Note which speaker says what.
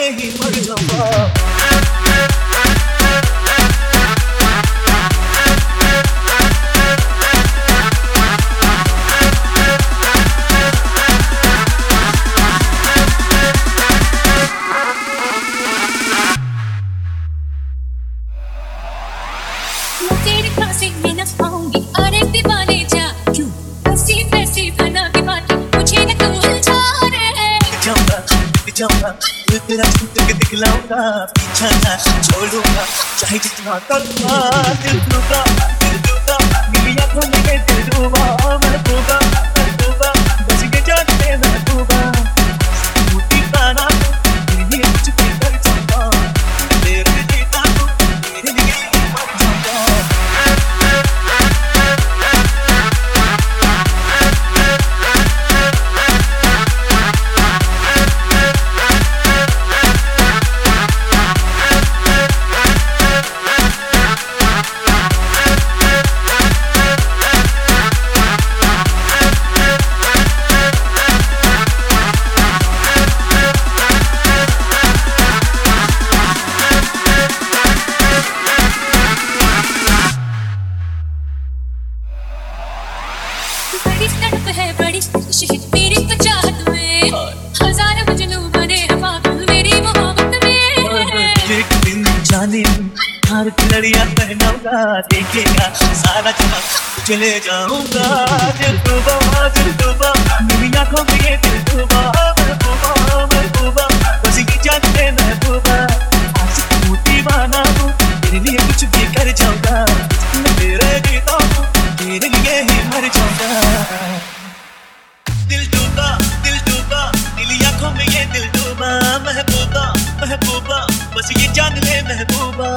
Speaker 1: लिए ही मर जाऊंगा।
Speaker 2: तेरे पासे में न पाऊंगी अरे दीवाने जा क्यों ऐसी वैसी बना के बातें मुझे न तू उलझा रे
Speaker 1: जाऊंगा तेरा छूट के दिखलाऊंगा पीछा ना छोड़ूंगा चाहे जितना करना दिल टूटा मेरी आंखों में दिल डूबा मैं डूबा बस के जाने मैं डूबा टूटी पाना मेरे लिए कुछ भी कर जाऊंगा तेरे जीता मेरे लिए मर जाऊंगा।
Speaker 2: बड़ी तड़प है बड़ी शहीद मेरी तो चाहत में हजार मजनू बने हैं पागल मेरी मोहब्बत में।
Speaker 1: एक दिन जाने हार की लड़ियां पहनाऊंगा देखेगा सारा जहां चले जाऊंगा दिल डूबा मेरी आंखों में ये दिल डूबा महबूबा बस की जाने महबूबा आज टूटी बाना हूँ तेरे लिए कुछ भी कर जाऊंगा तेरे जीता हूँ तेरे लिए ही मर जाऊंगा। दिल डूबा दिल आंखों में ये दिल डूबा महबूबा बस ये जान ले महबूबा